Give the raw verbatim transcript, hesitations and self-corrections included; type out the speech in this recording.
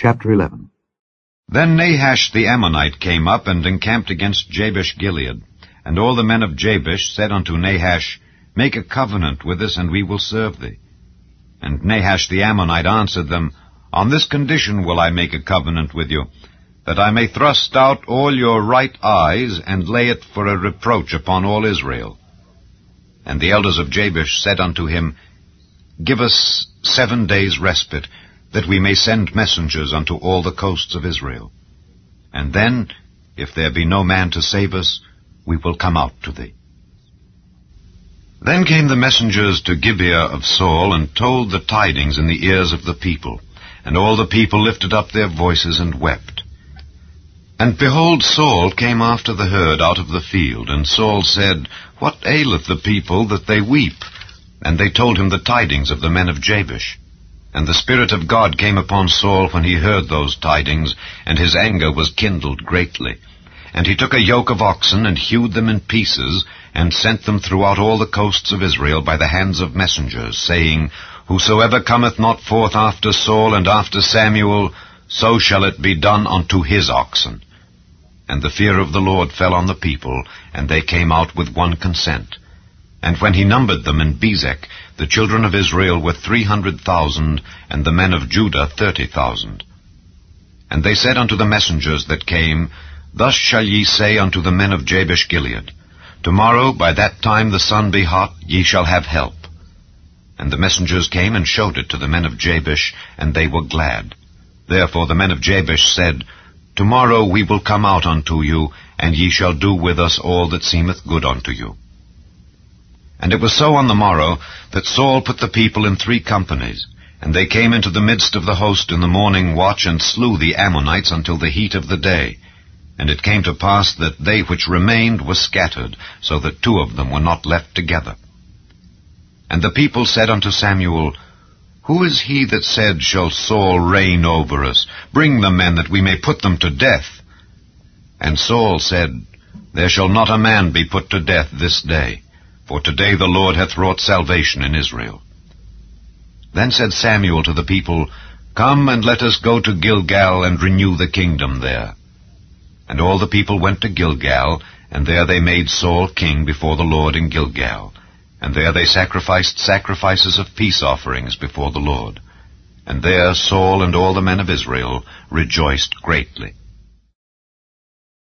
Chapter eleven. Then Nahash the Ammonite came up and encamped against Jabesh-Gilead. And all the men of Jabesh said unto Nahash, Make a covenant with us, and we will serve thee. And Nahash the Ammonite answered them, On this condition will I make a covenant with you, that I may thrust out all your right eyes, and lay it for a reproach upon all Israel. And the elders of Jabesh said unto him, Give us seven days' respite, that we may send messengers unto all the coasts of Israel. And then, if there be no man to save us, we will come out to thee. Then came the messengers to Gibeah of Saul, and told the tidings in the ears of the people. And all the people lifted up their voices and wept. And behold, Saul came after the herd out of the field. And Saul said, What aileth the people that they weep? And they told him the tidings of the men of Jabesh. And the Spirit of God came upon Saul when he heard those tidings, and his anger was kindled greatly. And he took a yoke of oxen, and hewed them in pieces, and sent them throughout all the coasts of Israel by the hands of messengers, saying, Whosoever cometh not forth after Saul and after Samuel, so shall it be done unto his oxen. And the fear of the Lord fell on the people, and they came out with one consent. And when he numbered them in Bezek, the children of Israel were three hundred thousand, and the men of Judah thirty thousand. And they said unto the messengers that came, Thus shall ye say unto the men of Jabesh-Gilead, Tomorrow by that time the sun be hot, ye shall have help. And the messengers came and showed it to the men of Jabesh, and they were glad. Therefore the men of Jabesh said, Tomorrow we will come out unto you, and ye shall do with us all that seemeth good unto you. And it was so on the morrow, that Saul put the people in three companies, and they came into the midst of the host in the morning watch, and slew the Ammonites until the heat of the day. And it came to pass that they which remained were scattered, so that two of them were not left together. And the people said unto Samuel, Who is he that said, Shall Saul reign over us? Bring the men, that we may put them to death. And Saul said, There shall not a man be put to death this day, for today the Lord hath wrought salvation in Israel. Then said Samuel to the people, Come and let us go to Gilgal, and renew the kingdom there. And all the people went to Gilgal, and there they made Saul king before the Lord in Gilgal. And there they sacrificed sacrifices of peace offerings before the Lord. And there Saul and all the men of Israel rejoiced greatly.